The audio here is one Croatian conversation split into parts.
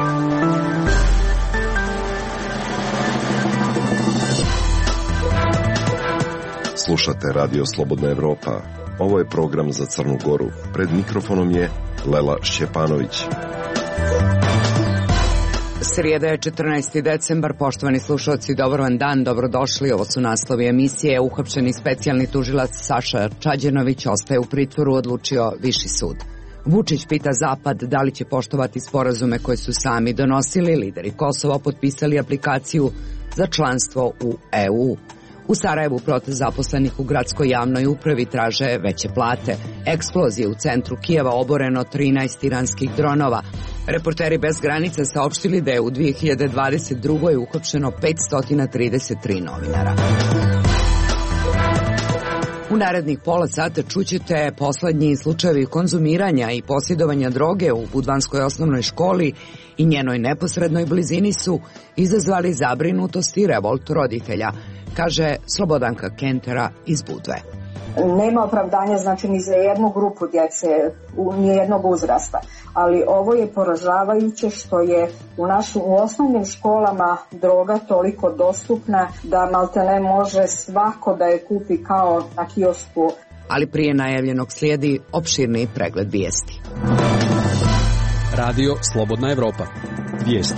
Slušate Radio Slobodna Evropa. Ovo je program za Crnu Goru. Pred mikrofonom je Lela Šćepanović. Srijeda je 14. decembar, poštovani slušalci, dobar vam dan, dobrodošli. Ovo su naslovi emisije. Uhapšeni specijalni tužilac Saša Čađenović ostaje u pritvoru, odlučio Viši sud. Vučić pita Zapad da li će poštovati sporazume koje su sami donosili. Lideri Kosova potpisali aplikaciju za članstvo u EU. U Sarajevu protest zaposlenih u gradskoj javnoj upravi traže veće plate. Eksplozije u centru Kijeva, oboreno 13 iranskih dronova. Reporteri bez granica saopštili da je u 2022. uhapšeno 533 novinara. U narednih pola sata čućete poslednji slučajevi konzumiranja i posjedovanja droge u Budvanskoj osnovnoj školi i njenoj neposrednoj blizini su izazvali zabrinutost i revolt roditelja, kaže Slobodanka Kentera iz Budve. Nema opravdanja znači ni za jednu grupu djece, nijednog uzrasta, ali ovo je poražavajuće što je u osnovnim školama droga toliko dostupna da maltene može svako da je kupi kao na kiosku. Ali prije najavljenog slijedi opširni pregled vijesti. Radio Slobodna Evropa. Vijesti.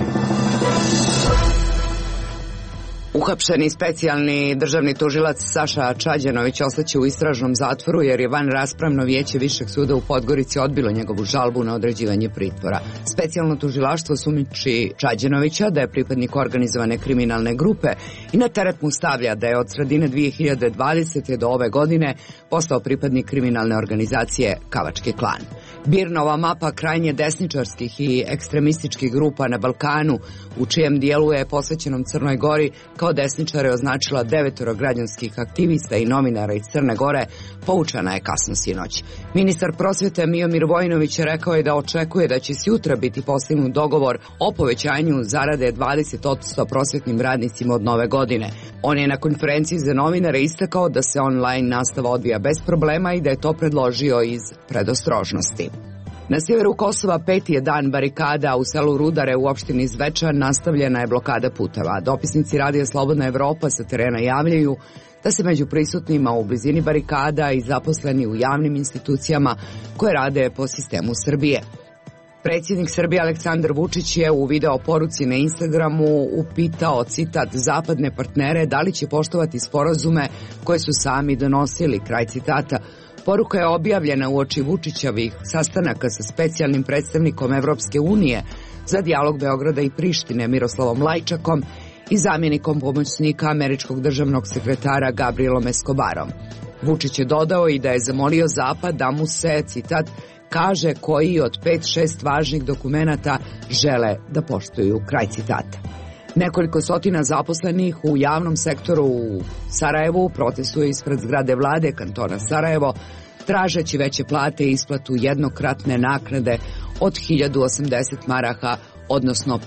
Uhapšeni specijalni državni tužilac Saša Čađenović ostaće u istražnom zatvoru jer je van raspravno vijeće Višeg suda u Podgorici odbilo njegovu žalbu na određivanje pritvora. Specijalno tužilaštvo sumnjiči Čađenovića da je pripadnik organizovane kriminalne grupe i na teret mu stavlja da je od sredine 2020. do ove godine postao pripadnik kriminalne organizacije Kavački klan. BIR nova mapa krajnje desničarskih i ekstremističkih grupa na Balkanu, u čijem dijelu je posvećenom Crnoj Gori, kao desničare označila 9 građanskih aktivista i novinara iz Crne Gore, poučana je kasno sinoć. Ministar prosvete Miomir Vojinović je rekao da očekuje da će sutra biti postignut dogovor o povećanju zarade 20% prosvetnim radnicima od nove godine. On je na konferenciji za novinare istakao da se online nastava odvija bez problema i da je to predložio iz predostrožnosti. Na sjeveru Kosova 5. je dan barikada, u selu Rudare u opštini Zvečan nastavljena je blokada puteva. Dopisnici Radija Slobodna Evropa sa terena javljaju da se među prisutnima u blizini barikada i zaposleni u javnim institucijama koje rade po sistemu Srbije. Predsjednik Srbije Aleksandar Vučić je u video poruci na Instagramu upitao, citat, zapadne partnere da li će poštovati sporazume koje su sami donosili, kraj citata. Poruka je objavljena uoči Vučićevih sastanaka sa specijalnim predstavnikom Evropske unije za dijalog Beograda i Prištine Miroslavom Lajčakom i zamjenikom pomoćnika američkog državnog sekretara Gabrielom Escobarom. Vučić je dodao i da je zamolio Zapad da mu se, citat, kaže koji od 5-6 važnih dokumenata žele da poštuju, kraj citata. Nekoliko stotina zaposlenih u javnom sektoru u Sarajevu protestuje ispred zgrade vlade kantona Sarajevo, tražeći veće plate i isplatu jednokratne naknade od 1080 maraha, odnosno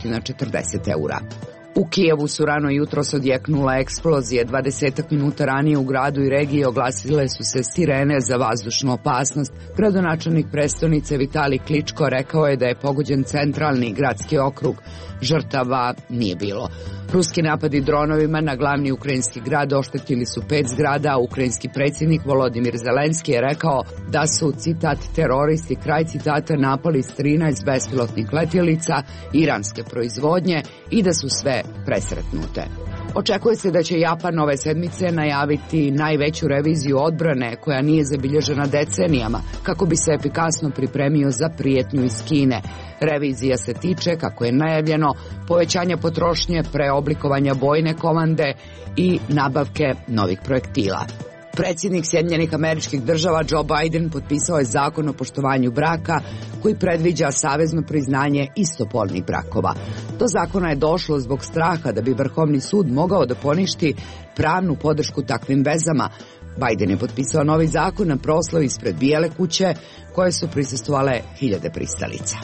540 eura. U Kijevu su rano jutros odjeknula eksplozije. 20 minuta ranije u gradu i regiji oglasile su se sirene za vazdušnu opasnost. Gradonačelnik prestonice Vitalij Kličko rekao je da je pogođen centralni gradski okrug. Žrtava nije bilo. Ruski napadi dronovima na glavni ukrajinski grad oštetili su 5 zgrada, a ukrajinski predsjednik Volodimir Zelenski je rekao da su, citat, teroristi, kraj citata, napali s 13 bespilotnih letjelica iranske proizvodnje i da su sve presretnute. Očekuje se da će Japan ove sedmice najaviti najveću reviziju odbrane koja nije zabilježena decenijama kako bi se efikasno pripremio za prijetnju iz Kine. Revizija se tiče, kako je najavljeno, povećanja potrošnje, preoblikovanja bojne komande i nabavke novih projektila. Predsjednik Sjedinjenih Američkih Država Joe Biden potpisao je zakon o poštovanju braka koji predviđa savezno priznanje istopolnih brakova. Do zakona je došlo zbog straha da bi Vrhovni sud mogao da poništi pravnu podršku takvim vezama. Biden je potpisao novi zakon na proslavi ispred Bijele kuće koje su prisustvovale hiljade pristalica.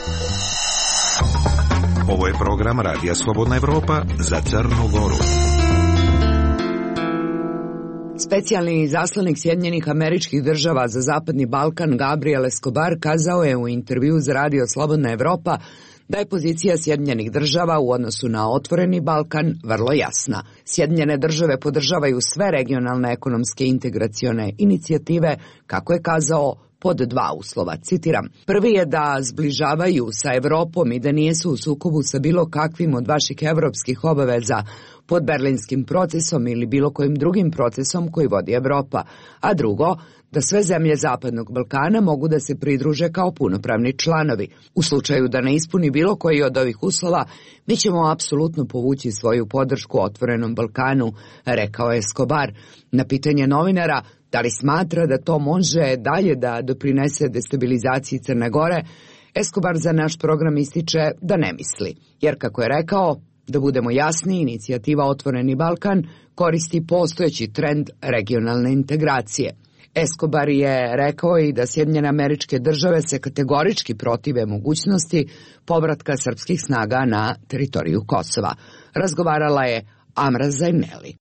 Ovo je program Radija Slobodna Evropa za Crnu Goru. Specijalni izaslanik Sjedinjenih Američkih Država za Zapadni Balkan Gabriel Escobar kazao je u intervju za Radio Slobodna Evropa da je pozicija Sjedinjenih država u odnosu na otvoreni Balkan vrlo jasna. Sjedinjene države podržavaju sve regionalne ekonomske integracione inicijative, kako je kazao, pod dva uslova, citiram. Prvi je da zbližavaju sa Evropom i da nijesu u sukobu sa bilo kakvim od vaših evropskih obaveza pod berlinskim procesom ili bilo kojim drugim procesom koji vodi Evropa, a drugo, da sve zemlje Zapadnog Balkana mogu da se pridruže kao punopravni članovi. U slučaju da ne ispuni bilo koji od ovih uslova, mi ćemo apsolutno povući svoju podršku otvorenom Balkanu, rekao je Escobar. Na pitanje novinara da li smatra da to može dalje da doprinese destabilizaciji Crne Gore, Escobar za naš program ističe da ne misli, jer kako je rekao, da budemo jasni, inicijativa Otvoreni Balkan koristi postojeći trend regionalne integracije. Escobar je rekao i da Sjedinjene Američke Države se kategorički protive mogućnosti povratka srpskih snaga na teritoriju Kosova. Razgovarala je Amra Zajneli.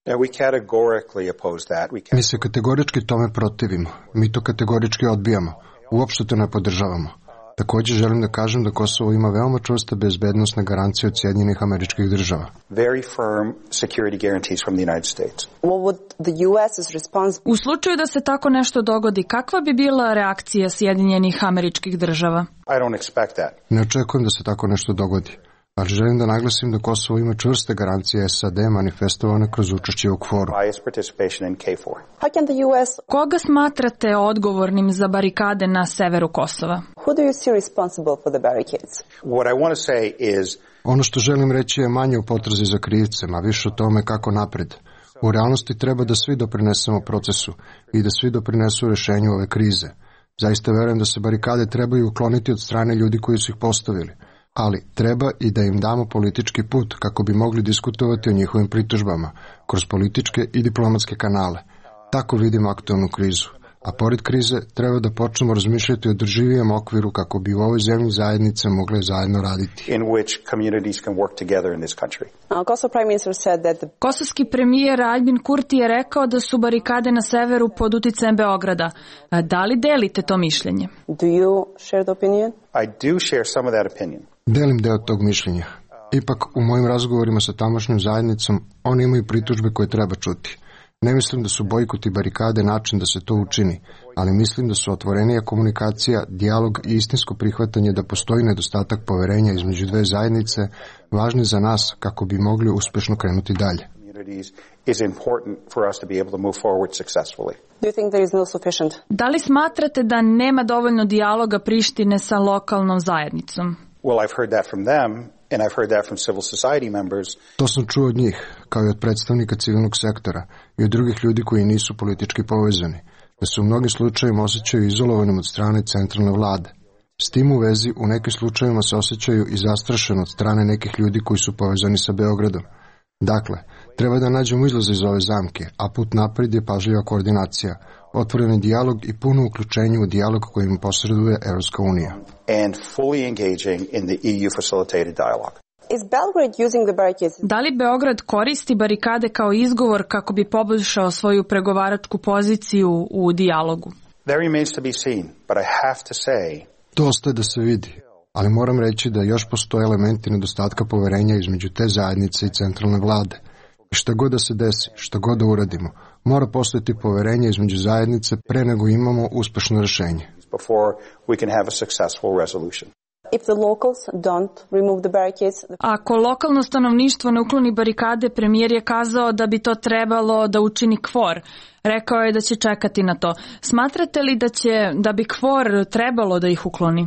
Mi se kategorički tome protivimo. Mi to kategorički odbijamo. Uopšte to ne podržavamo. Također želim da kažem da Kosovo ima veoma čvrste bezbednosne garancije od Sjedinjenih Američkih Država. U slučaju da se tako nešto dogodi, kakva bi bila reakcija Sjedinjenih Američkih Država? Ne očekujem da se tako nešto dogodi, ali želim da naglasim da Kosovo ima čvrste garancije SAD manifestovane kroz učešće u KFOR-u. Koga smatrate odgovornim za barikade na severu Kosova? Ono što želim reći je manje u potrazi za krivcem, a više o tome kako napred. U realnosti treba da svi doprinesemo procesu i da svi doprinesu rešenju ove krize. Zaista verujem da se barikade trebaju ukloniti od strane ljudi koji su ih postavili, ali treba i da im damo politički put kako bi mogli diskutovati o njihovim pritužbama kroz političke i diplomatske kanale. Tako vidimo aktualnu krizu. A pored krize treba da počnemo razmišljati o održivijem okviru kako bi u ovoj zemlji zajednice mogle zajedno raditi. Kosovski premijer Aljbin Kurti je rekao da su barikade na severu pod uticajem Beograda. Da li delite to mišljenje? Delim deo tog mišljenja. Ipak u mojim razgovorima sa tamošnjom zajednicom oni imaju pritužbe koje treba čuti. Ne mislim da su bojkoti i barikade način da se to učini, ali mislim da su otvorenija komunikacija, dijalog i istinsko prihvatanje da postoji nedostatak poverenja između dve zajednice važni za nas kako bi mogli uspešno krenuti dalje. Da li smatrate da nema dovoljno dijaloga Prištine sa lokalnom zajednicom? To sam čuo od njih, kao i od predstavnika civilnog sektora i od drugih ljudi koji nisu politički povezani, da se u mnogim slučajevima osjećaju izolovanim od strane centralne vlade. S tim u vezi, u nekim slučajevima se osjećaju i zastrašeno od strane nekih ljudi koji su povezani sa Beogradom. Dakle, treba da nađemo izlaz iz ove zamke, a put napred je pažljiva koordinacija, otvoreni dijalog i puno uključenje u dijalog kojim posreduje Evropska unija. Da li Beograd koristi barikade kao izgovor kako bi poboljšao svoju pregovaračku poziciju u dijalogu? To ostaje da se vidi, ali moram reći da još postoje elementi nedostatka poverenja između te zajednice i centralne vlade. I šta god da se desi, šta god da uradimo, mora postojati poverenje između zajednice pre nego imamo uspešno rešenje. Ako lokalno stanovništvo ne ukloni barikade, premijer je kazao da bi to trebalo da učini KFOR. Rekao je da će čekati na to. Smatrate li da bi KFOR trebalo da ih ukloni?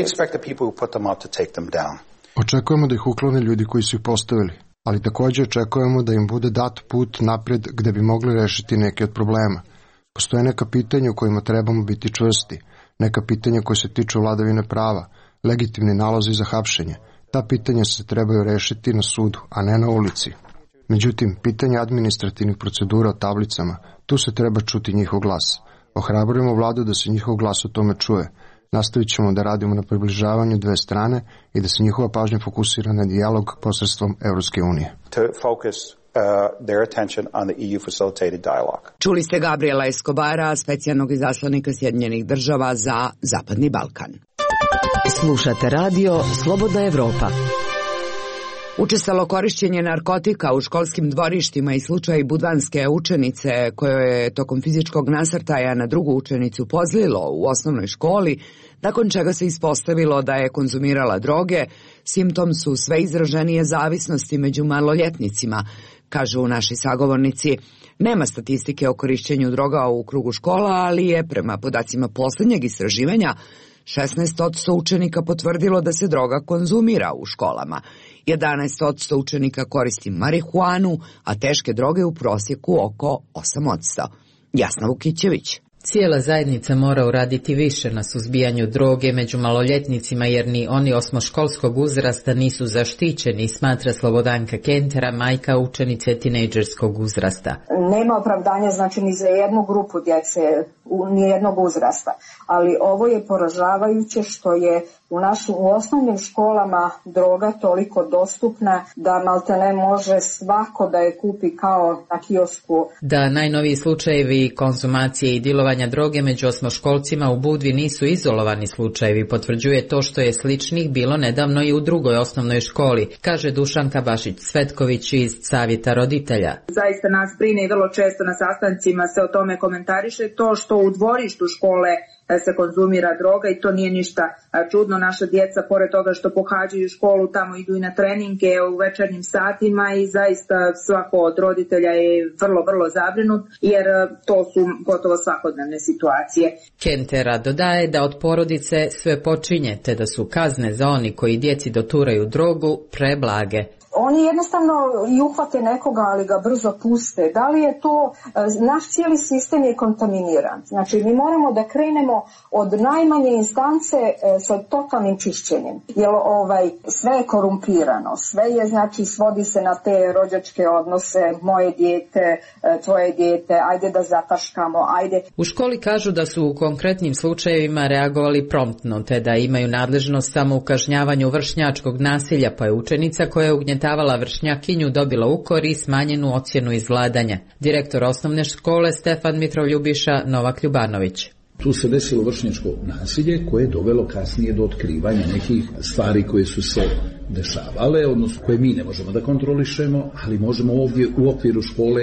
Očekujemo da ih uklone ljudi koji su ih postavili, ali također očekujemo da im bude dat put napred gde bi mogli rešiti neke od problema. Postoje neka pitanja u kojima trebamo biti čvrsti, neka pitanja koje se tiču vladavine prava, legitimni nalozi za hapšenje. Ta pitanja se trebaju rešiti na sudu, a ne na ulici. Međutim, pitanje administrativnih procedura o tablicama, tu se treba čuti njihov glas. Ohrabrujemo vladu da se njihov glas o tome čuje. Nastavit ćemo da radimo na približavanju dve strane i da se njihova pažnja fokusira na dijalog posredstvom Evropske unije. Čuli ste Gabriela Escobara, specijalnog izaslanika Sjedinjenih država za Zapadni Balkan. Slušate radio Slobodna Evropa. Učestalo korišćenje narkotika u školskim dvorištima i slučaj budvanske učenice kojoj je tokom fizičkog nasrtaja na drugu učenicu pozlilo u osnovnoj školi, nakon čega se ispostavilo da je konzumirala droge, simptom su sve izraženije zavisnosti među maloljetnicima, kažu naši sagovornici. Nema statistike o korišćenju droga u krugu škola, ali je prema podacima poslednjeg istraživanja 16% učenika potvrdilo da se droga konzumira u školama. 11% učenika koristi marihuanu, a teške droge u prosjeku oko 8%. Jasna Vukićević. Cijela zajednica mora uraditi više na suzbijanju droge među maloljetnicima jer ni oni osmoškolskog uzrasta nisu zaštićeni, smatra Slobodanka Kentera, majka učenice tinejdžerskog uzrasta. Nema opravdanja znači ni za jednu grupu djece, ni jednog uzrasta, ali ovo je poražavajuće što je u osnovnim školama droga toliko dostupna da maltene može svako da je kupi kao na kiosku. Da najnoviji slučajevi konzumacije i dilovanja droge među osmoškolcima u Budvi nisu izolovani slučajevi, potvrđuje to što je sličnih bilo nedavno i u drugoj osnovnoj školi, kaže Dušanka Bašić-Cvetković iz Savjeta roditelja. Zaista nas brine i vrlo često na sastancima se o tome komentariše to što u dvorištu škole se konzumira droga i to nije ništa čudno. Naša djeca, pored toga što pohađaju školu, tamo idu i na treninge u večernjim satima i zaista svako od roditelja je vrlo, vrlo zabrinut jer to su gotovo svakodnevne situacije. Kentera dodaje da od porodice sve počinje te da su kazne za oni koji djeci doturaju drogu preblage. Oni jednostavno i uhvate nekoga, ali ga brzo puste. Da li je to, naš cijeli sistem je kontaminiran. Znači, mi moramo da krenemo od najmanje instance sa totalnim čišćenjem. Jer sve je korumpirano, sve je, znači, svodi se na te rođačke odnose, moje dijete, tvoje dijete, ajde da zataškamo, ajde. U školi kažu da su u konkretnim slučajevima reagovali promptno, te da imaju nadležnost samo u kažnjavanju vršnjačkog nasilja, pa je učenica koja je ugnjetavala vršnjakinju dobila ukor i smanjenu ocjenu iz vladanja. Direktor osnovne škole Stefan Mitroljubiša Novak Ljubanović. Tu se desilo vršnjačko nasilje koje je dovelo kasnije do otkrivanja nekih stvari koje su se dešavale, odnosno koje mi ne možemo da kontrolišemo, ali možemo ovdje u okviru škole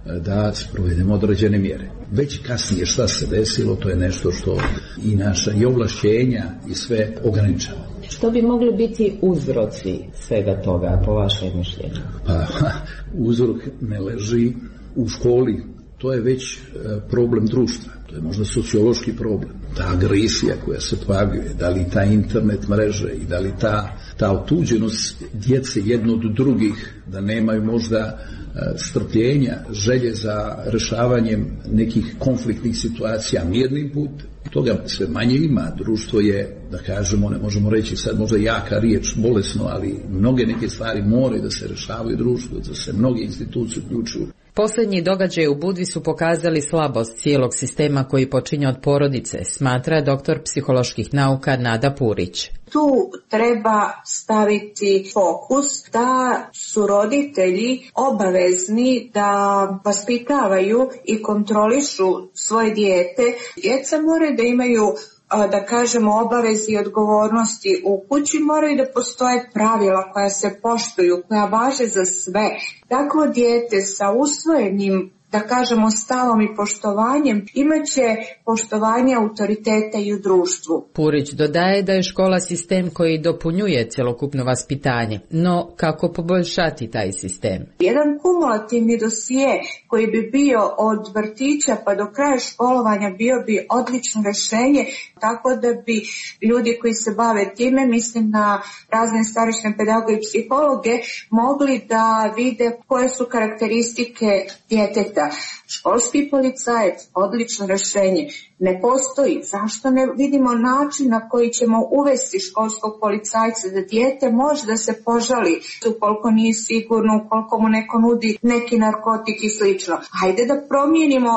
da sprovedemo određene mjere. Već kasnije šta se desilo, to je nešto što i naša i ovlašćenja i sve ograničava. Što bi mogli biti uzroci svega toga, po vašem mišljenju? Pa, uzrok ne leži u školi, to je već problem društva, to je možda sociološki problem. Ta agresija koja se pojavljuje, da li ta internet mreže i da li ta otuđenost djece jedno od drugih, da nemaju možda strpljenja, želje za rešavanjem nekih konfliktnih situacija mirnim putem. Toga sve manje ima. Društvo je, da kažemo, ne možemo reći sad možda jaka riječ, bolesno, ali mnoge neke stvari moraju da se rešavaju društvu, da se mnoge institucije uključuju. Posljednji događaji u Budvi su pokazali slabost cijelog sistema koji počinje od porodice, smatra doktor psiholoških nauka Nada Purić. Tu treba staviti fokus da su roditelji obavezni da vaspitavaju i kontrolišu svoje dijete. Djeca moraju da imaju, da kažemo, obavezi i odgovornosti u kući, moraju da postoje pravila koja se poštuju, koja važe za sve. Takvo dijete sa usvojenim, da kažemo, stavom i poštovanjem imaće poštovanje autoriteta i u društvu. Purić dodaje da je škola sistem koji dopunjuje cjelokupno vaspitanje, no kako poboljšati taj sistem? Jedan kumulativni dosije koji bi bio od vrtića pa do kraja školovanja bio bi odlično rješenje, tako da bi ljudi koji se bave time, mislim na razne starosne pedagoge i psihologe, mogli da vide koje su karakteristike djeteta. Školski policajac, odlično rješenje, ne postoji. Zašto ne vidimo način na koji ćemo uvesti školskog policajca da dijete može da se požali ukoliko nije sigurno, ukoliko mu neko nudi neki narkotik i slično. Hajde da promijenimo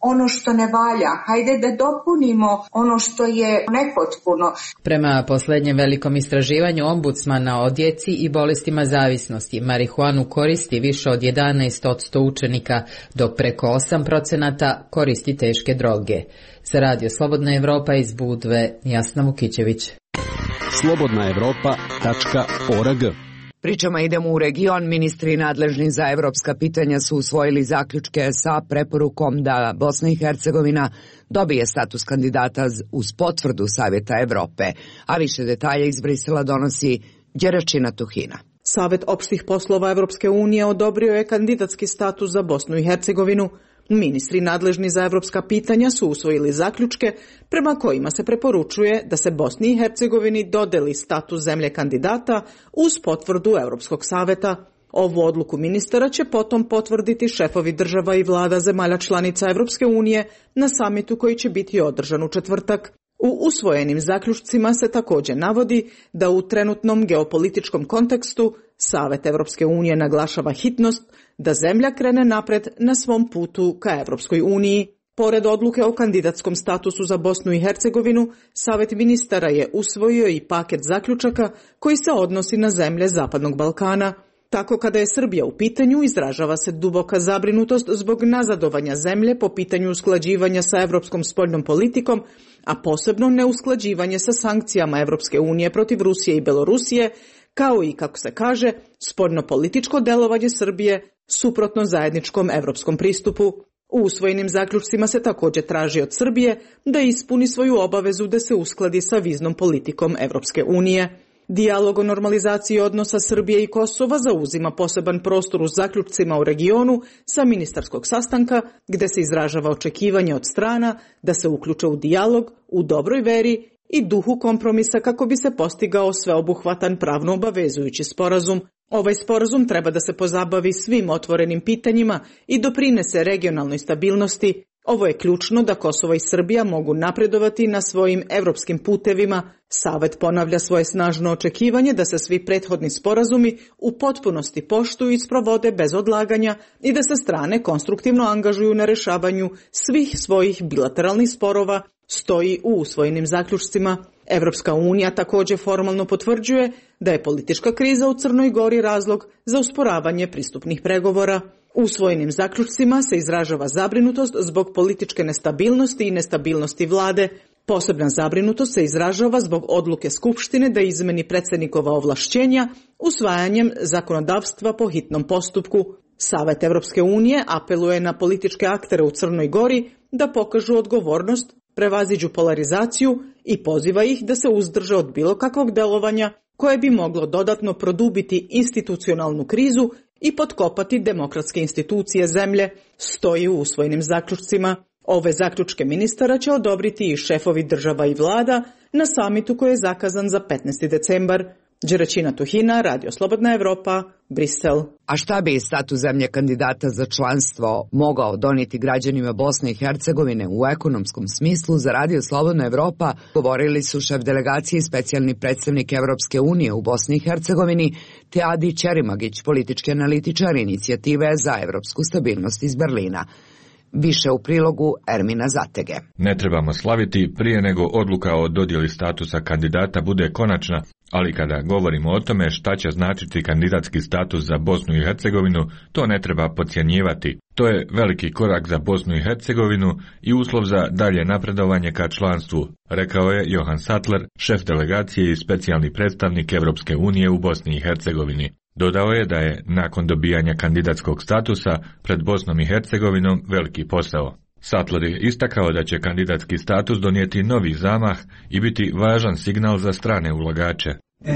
ono što ne valja, hajde da dopunimo ono što je nepotpuno. Prema posljednjem velikom istraživanju ombudsmana o djeci i bolestima zavisnosti, marihuanu koristi više od 11% učenika, dok preko 8% koristi teške droge. Za Radio Slobodna Evropa iz Budve, Jasna Vukićević. slobodnaevropa.org. Pričama idemo u region. Ministri nadležni za evropska pitanja su usvojili zaključke sa preporukom da Bosna i Hercegovina dobije status kandidata uz potvrdu Savjeta Evrope. A više detalja iz Brisela donosi Đeračina Tuhina. Savet opštih poslova Evropske unije odobrio je kandidatski status za Bosnu i Hercegovinu. Ministri nadležni za evropska pitanja su usvojili zaključke prema kojima se preporučuje da se Bosni i Hercegovini dodeli status zemlje kandidata uz potvrdu Evropskog saveta. Ovu odluku ministara će potom potvrditi šefovi država i vlada zemalja članica Evropske unije na samitu koji će biti održan u četvrtak. U usvojenim zaključcima se također navodi da u trenutnom geopolitičkom kontekstu Savet Evropske unije naglašava hitnost da zemlja krene napred na svom putu ka Evropskoj uniji. Pored odluke o kandidatskom statusu za Bosnu i Hercegovinu, Savet ministara je usvojio i paket zaključaka koji se odnosi na zemlje Zapadnog Balkana. Tako kada je Srbija u pitanju, izražava se duboka zabrinutost zbog nazadovanja zemlje po pitanju usklađivanja sa evropskom spoljnom politikom, a posebno neusklađivanje sa sankcijama Evropske unije protiv Rusije i Belorusije, kao i, kako se kaže, spoljnopolitičko delovanje Srbije suprotno zajedničkom evropskom pristupu. U usvojenim zaključcima se također traži od Srbije da ispuni svoju obavezu da se uskladi sa viznom politikom Evropske unije. Dijalog o normalizaciji odnosa Srbije i Kosova zauzima poseban prostor u zaključcima u regionu sa ministarskog sastanka, gde se izražava očekivanje od strana da se uključe u dijalog u dobroj veri i duhu kompromisa kako bi se postigao sveobuhvatan pravno obavezujući sporazum. Ovaj sporazum treba da se pozabavi svim otvorenim pitanjima i doprinese regionalnoj stabilnosti. Ovo je ključno da Kosovo i Srbija mogu napredovati na svojim evropskim putevima. Savet ponavlja svoje snažno očekivanje da se svi prethodni sporazumi u potpunosti poštuju i sprovode bez odlaganja i da se strane konstruktivno angažuju na rešavanju svih svojih bilateralnih sporova, stoji u usvojenim zaključcima. Evropska unija također formalno potvrđuje da je politička kriza u Crnoj Gori razlog za usporavanje pristupnih pregovora. U usvojenim zaključcima se izražava zabrinutost zbog političke nestabilnosti i nestabilnosti vlade. Posebna zabrinutost se izražava zbog odluke Skupštine da izmeni predsjednikova ovlašćenja usvajanjem zakonodavstva po hitnom postupku. Savet Evropske unije apeluje na političke aktere u Crnoj Gori da pokažu odgovornost, prevaziđu polarizaciju i poziva ih da se uzdrže od bilo kakvog delovanja koje bi moglo dodatno produbiti institucionalnu krizu i potkopati demokratske institucije zemlje, stoji u usvojenim zaključcima. Ove zaključke ministara će odobriti i šefovi država i vlada na samitu koji je zakazan za 15. decembar. Đeračina Tuhina, Radio Slobodna Evropa, Brisel. A šta bi status zemlje kandidata za članstvo mogao donijeti građanima Bosne i Hercegovine u ekonomskom smislu, za Radio Slobodna Evropa govorili su šef delegacije i specijalni predstavnik Evropske unije u Bosni i Hercegovini te Adi Ćerimagić, politički analitičar Inicijative za evropsku stabilnost iz Berlina. Više u prilogu Ermina Zatege. Ne trebamo slaviti prije nego odluka o dodjeli statusa kandidata bude konačna, ali kada govorimo o tome šta će značiti kandidatski status za Bosnu i Hercegovinu, to ne treba podcjenjivati. To je veliki korak za Bosnu i Hercegovinu i uslov za dalje napredovanje ka članstvu, rekao je Johan Sattler, šef delegacije i specijalni predstavnik Evropske unije u Bosni i Hercegovini. Dodao je da je, nakon dobijanja kandidatskog statusa, pred Bosnom i Hercegovinom veliki posao. Sattler je istakao da će kandidatski status donijeti novi zamah i biti važan signal za strane ulagače.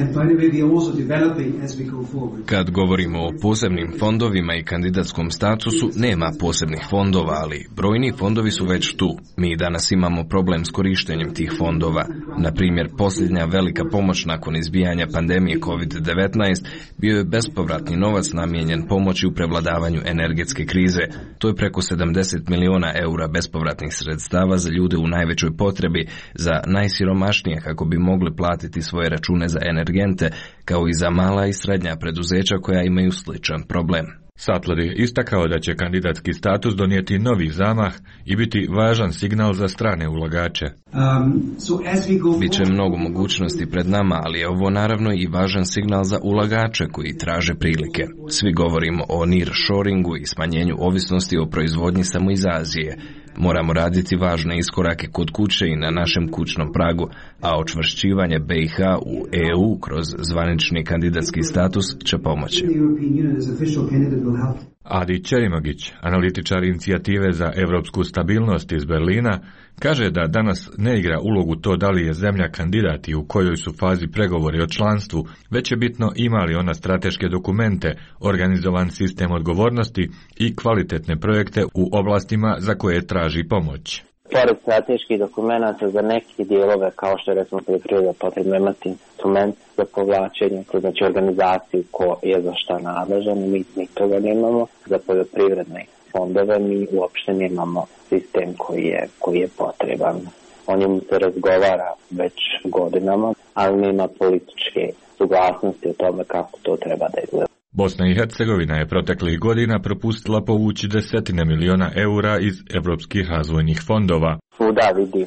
Kad govorimo o posebnim fondovima i kandidatskom statusu, nema posebnih fondova, ali brojni fondovi su već tu. Mi danas imamo problem s korištenjem tih fondova. Na primjer, posljednja velika pomoć nakon izbijanja pandemije COVID-19 bio je bespovratni novac namijenjen pomoći u prevladavanju energetske krize. To je preko 70 miliona eura bespovratnih sredstava za ljude u najvećoj potrebi, za najsiromašnije kako bi mogli platiti svoje račune za energente, kao i za mala i srednja preduzeća koja imaju sličan problem. Sattler je istakao da će kandidatski status donijeti novi zamah i biti važan signal za strane ulagače. Biće mnogo mogućnosti pred nama, ali je ovo naravno i važan signal za ulagače koji traže prilike. Svi govorimo o nearshoringu i smanjenju ovisnosti o proizvodnji samo iz Azije. Moramo raditi važne iskorake kod kuće i na našem kućnom pragu, a očvršćivanje BiH u EU kroz zvanični kandidatski status će pomoći. Adi Čerimagić, analitičar inicijative za europsku stabilnost iz Berlina, kaže da danas ne igra ulogu to da li je zemlja kandidat i u kojoj su fazi pregovori o članstvu, već je bitno ima li ona strateške dokumente, organizovan sistem odgovornosti i kvalitetne projekte u oblastima za koje traži pomoć. Pored strateških dokumenta za neke dijelove, kao što je recimo poljoprivreda, potrebno imati instrument za povlačenje, znači organizaciju ko je za šta nadležan, mi toga nemamo. Za poljoprivredne fondove mi uopšte nemamo sistem koji je potreban. O njemu se razgovara već godinama, ali nema političke suglasnosti o tome kako to treba da izgleda. Bosna i Hercegovina je proteklih godina propustila povući desetine miliona eura iz evropskih razvojnih fondova. Svuda vidi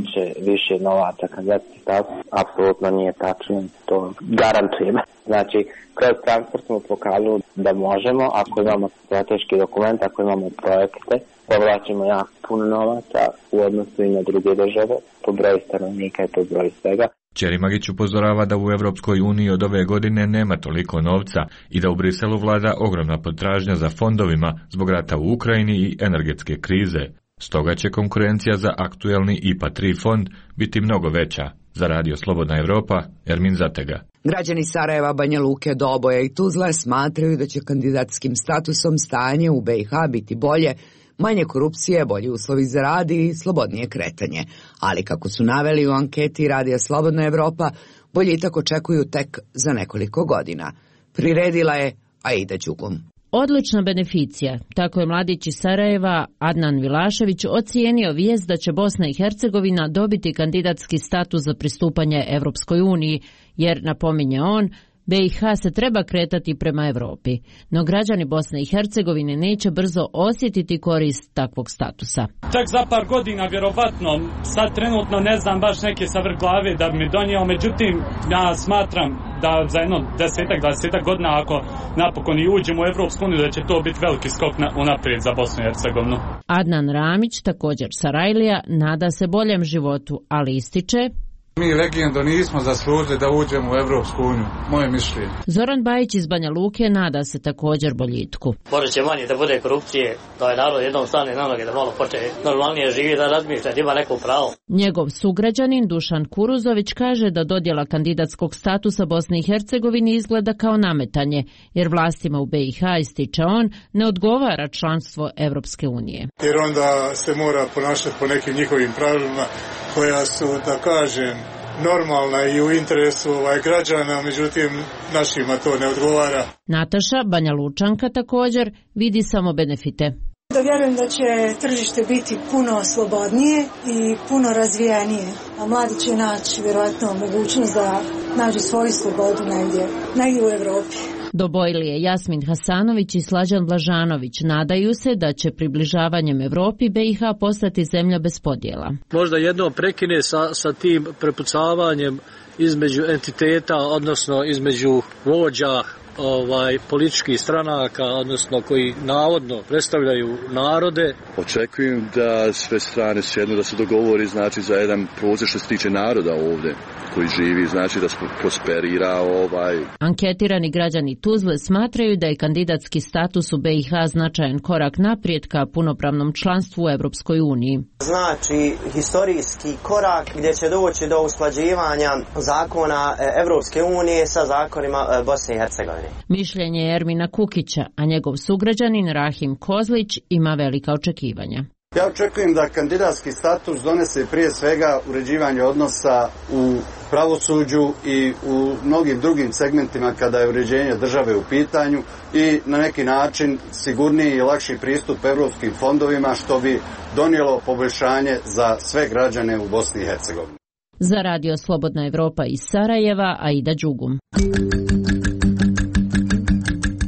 više novaca kandidatski status, apsolutno nije tačno, to garantujem. Znači, kroz transport smo pokazali da možemo, ako imamo strateški dokument, ako imamo projekte, povlačimo jako puno novaca u odnosu i na druge države, po broju stanovnika i po broju svega. Čerimagić upozorava da u Evropskoj uniji od ove godine nema toliko novca i da u Briselu vlada ogromna potražnja za fondovima zbog rata u Ukrajini i energetske krize. Stoga će konkurencija za aktuelni IPA 3 fond biti mnogo veća. Za Radio Slobodna Evropa, Ermin Zatega. Građani Sarajeva, Banja Luke, Doboja i Tuzle smatraju da će kandidatskim statusom stanje u BiH biti bolje, manje korupcije, bolji uslovi za rad i slobodnije kretanje. Ali kako su naveli u anketi Radija Slobodna Evropa, boljitak očekuju tek za nekoliko godina. Priredila je Aida Đugum. Odlična beneficija, tako je mladić iz Sarajeva Adnan Vilašević ocijenio vijest da će Bosna i Hercegovina dobiti kandidatski status za pristupanje Evropskoj uniji, jer, napominje on, BiH se treba kretati prema Europi, no građani Bosne i Hercegovine neće brzo osjetiti korist takvog statusa. Tek za par godina, vjerovatno, sad trenutno ne znam baš neke sa vrh glave da bi mi donio, međutim, ja smatram da za jedno 10-20 godina, ako napokon i uđemo u Evropsku uniju, da će to biti veliki skok unaprijed za Bosnu i Hercegovinu. Adnan Ramić, također Sarajlija, nada se boljem životu, ali ističe: mi legendo nismo zaslužili da uđemo u Evropsku uniju, moje mišljenje. Zoran Bajić iz Banja Luke nada se također boljitku. Može će manje da bude korupcije, da je narod jednom stane na noge, da malo počne normalnije živi, da razmišlja, da ima neko pravo. Njegov sugrađanin Dušan Kuruzović kaže da dodjela kandidatskog statusa Bosne i Hercegovine izgleda kao nametanje, jer vlastima u BiH, ističe on, ne odgovara članstvo Evropske unije. Jer onda se mora ponašati po nekim njihovim pravilima koja su, da kažem, normalna i u interesu građana, međutim našima to ne odgovara. Nataša, Banja Lučanka, također vidi samo benefite. Da vjerujem da će tržište biti puno slobodnije i puno razvijenije, a mladi će naći vjerojatno mogućnost da nađu svoju slobodu negdje u Europi. Dobojlije Jasmin Hasanović i Slađan Blažanović nadaju se da će približavanjem Europi BiH postati zemlja bez podjela. Možda jednom prekine sa tim prepucavanjem između entiteta, odnosno između vođa političkih stranaka, odnosno koji navodno predstavljaju narode. Očekujem da sve strane sjednu, da se dogovori znači za jedan proces što se tiče naroda ovdje koji živi, znači da prosperira Anketirani građani Tuzle smatraju da je kandidatski status u BiH značajan korak naprijed ka punopravnom članstvu u Evropskoj uniji. Znači historijski korak gdje će doći do usklađivanja zakona Evropske unije sa zakonima Bosne i Hercegovine. Mišljenje je Ermina Kukića, a njegov sugrađanin Rahim Kozlić ima velika očekivanja. Ja očekujem da kandidatski status donese prije svega uređivanje odnosa u pravosuđu i u mnogim drugim segmentima kada je uređenje države u pitanju i na neki način sigurniji i lakši pristup europskim fondovima što bi donijelo poboljšanje za sve građane u Bosni i Hercegovini. Za Radio Slobodna Evropa iz Sarajeva, Aida Đugum.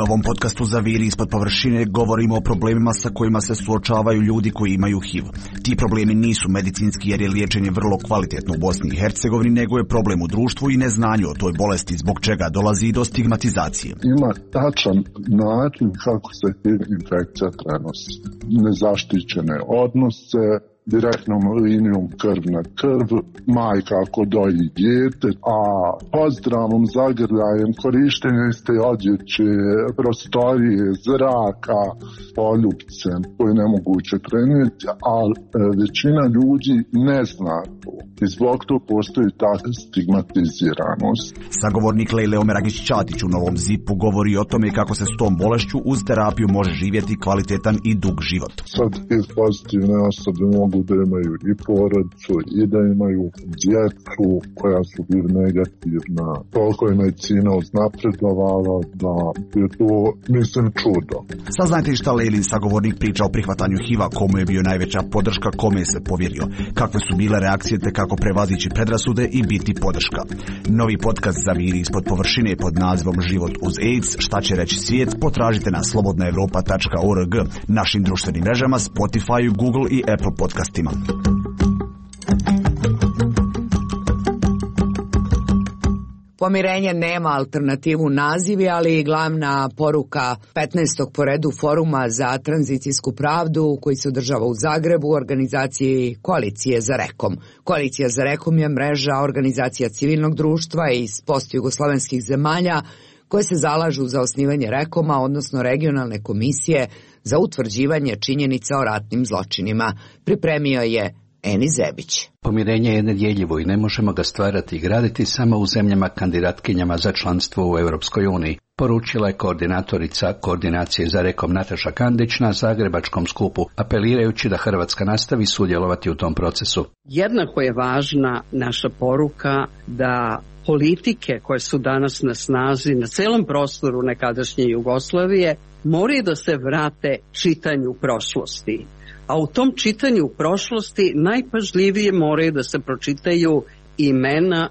novom podcastu Zaviri ispod površine govorimo o problemima sa kojima se suočavaju ljudi koji imaju HIV. Ti problemi nisu medicinski jer je liječenje vrlo kvalitetno u Bosni i Hercegovini, nego je problem u društvu i neznanju o toj bolesti, zbog čega dolazi i do stigmatizacije. Ima tačan način kako se HIV infekcija prenosi. Nezaštićene odnose, direktnom linijom krv na krv, majka ako doji dijete, a pozdravnom zagrljajem, korištenje iste odjeće, prostorije, zraka, poljupce koje je nemoguće prenijeti, ali većina ljudi ne zna to. I zbog to postoji ta stigmatiziranost. Sagovornik Lejle Omeragić-Ćatić u Novom ZIP-u govori o tome kako se s tom bolešću uz terapiju može živjeti kvalitetan i dug život. Sad iz pozitivne osobe mogu da imaju i porodicu i da imaju djecu koja su bili negativna. Toliko je medicina uznapredovala da je to, mislim, čudo. Saznajte šta Lejlin sagovornik priča o prihvatanju HIV-a, komu je bio najveća podrška, kome je se povjerio, kakve su bile reakcije te kako prevazići predrasude i biti podrška. Novi podcast Zaviri ispod površine pod nazivom Život uz AIDS, šta će reći svijet, potražite na slobodnaevropa.org, našim društvenim mrežama, Spotify, Google i Apple podcastima. Pomirenje nema alternativu nazivi, ali i glavna poruka 15. po redu foruma za tranzicijsku pravdu koji se održava u Zagrebu u organizaciji Koalicije za Rekom. Koalicija za Rekom je mreža organizacija civilnog društva iz postjugoslavenskih zemalja koje se zalažu za osnivanje Rekoma, odnosno regionalne komisije za utvrđivanje činjenica o ratnim zločinima. Pripremio je Eni Zebić. Pomirenje je nedjeljivo i ne možemo ga stvarati i graditi samo u zemljama kandidatkinjama za članstvo u Europskoj uniji, poručila je koordinatorica Koordinacije za Rekom Nataša Kandić na zagrebačkom skupu, apelirajući da Hrvatska nastavi sudjelovati u tom procesu. Jednako je važna naša poruka da politike koje su danas na snazi na celom prostoru nekadašnje Jugoslavije moraju da se vrate čitanju prošlosti. A u tom čitanju prošlosti najpažljivije moraju da se pročitaju imena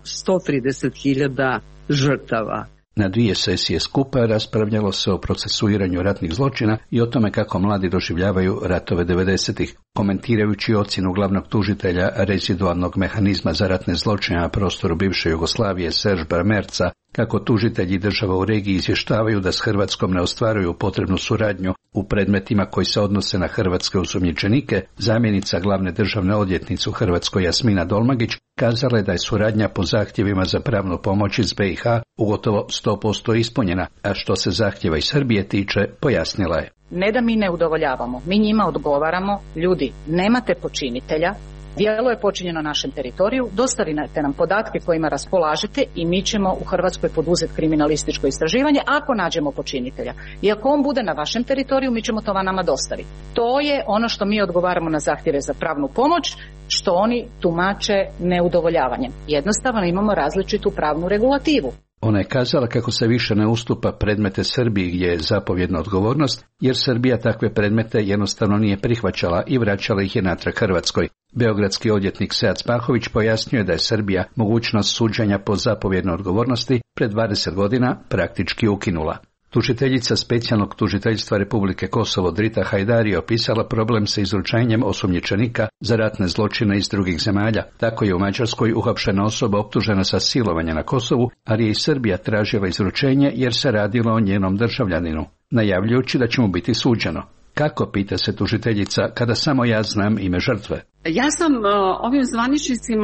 130.000 žrtava. Na 2 sesije skupa raspravljalo se o procesuiranju ratnih zločina i o tome kako mladi doživljavaju ratove 90-ih. Komentirajući ocjenu glavnog tužitelja rezidualnog mehanizma za ratne zločine na prostoru bivše Jugoslavije Serge Bramerca, kako tužitelji država u regiji izvještavaju da s Hrvatskom ne ostvaruju potrebnu suradnju u predmetima koji se odnose na hrvatske osumnjičenike, zamjenica glavne državne odvjetnice u Hrvatskoj Jasmina Dolmagić kazala je da je suradnja po zahtjevima za pravnu pomoć iz BiH ugotovo 100% ispunjena, a što se zahtjeva iz Srbije tiče, pojasnila je. Ne da mi ne udovoljavamo, mi njima odgovaramo, ljudi, nemate počinitelja, djelo je počinjeno na našem teritoriju, dostavite nam podatke kojima raspolažete i mi ćemo u Hrvatskoj poduzeti kriminalističko istraživanje ako nađemo počinitelja. I ako on bude na vašem teritoriju, mi ćemo to nama dostaviti. To je ono što mi odgovaramo na zahtjeve za pravnu pomoć, što oni tumače neudovoljavanjem. Jednostavno imamo različitu pravnu regulativu. Ona je kazala kako se više ne ustupa predmete Srbiji gdje je zapovjedna odgovornost, jer Srbija takve predmete jednostavno nije prihvaćala i vraćala ih je natrag Hrvatskoj. Beogradski odvjetnik Sead Spahović pojasnio da je Srbija mogućnost suđenja po zapovjednoj odgovornosti pred 20 godina praktički ukinula. Tužiteljica specijalnog tužiteljstva Republike Kosovo Drita Hajdari je opisala problem sa izručenjem osumnjičenika za ratne zločine iz drugih zemalja. Tako je u Mađarskoj uhapšena osoba optužena sa silovanja na Kosovu, ali je i Srbija tražila izručenje jer se radilo o njenom državljaninu, najavljujući da će mu biti suđeno. Kako, pita se tužiteljica, kada samo ja znam ime žrtve? Ja sam ovim zvaničnicima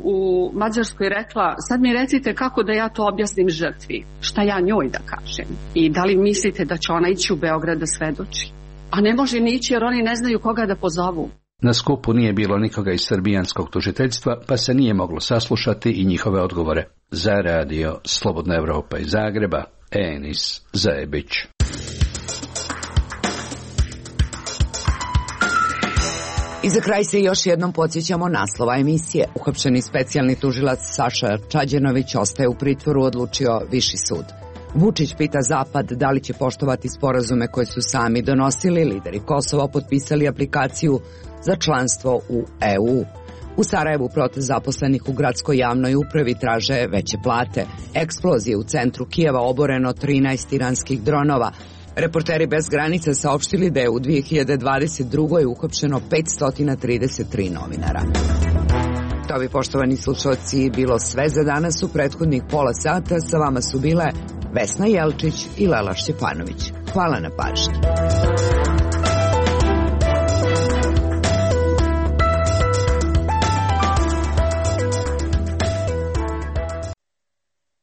u Mađarskoj rekla, sad mi recite kako da ja to objasnim žrtvi, šta ja njoj da kažem i da li mislite da će ona ići u Beograd da svedoči? A ne može ni ići jer oni ne znaju koga da pozovu. Na skupu nije bilo nikoga iz srbijanskog tužiteljstva, pa se nije moglo saslušati i njihove odgovore. Za radio Slobodna Evropa iz Zagreba, Enis Zebić. I za kraj se još jednom podsjećamo naslova emisije. Uhapšeni specijalni tužilac Saša Čađenović ostaje u pritvoru, odlučio Viši sud. Vučić pita Zapad da li će poštovati sporazume koje su sami donosili. Lideri Kosova potpisali aplikaciju za članstvo u EU. U Sarajevu protest zaposlenih u gradskoj javnoj upravi traže veće plate. Eksplozije u centru Kijeva, oboreno 13 iranskih dronova. Reporteri bez granica saopštili da je u 2022. uhapšeno 533 novinara. To bi, poštovani slušalci, bilo sve za danas. U prethodnih pola sata sa vama su bile Vesna Jelčić i Lela Šćepanović. Hvala na pažnji.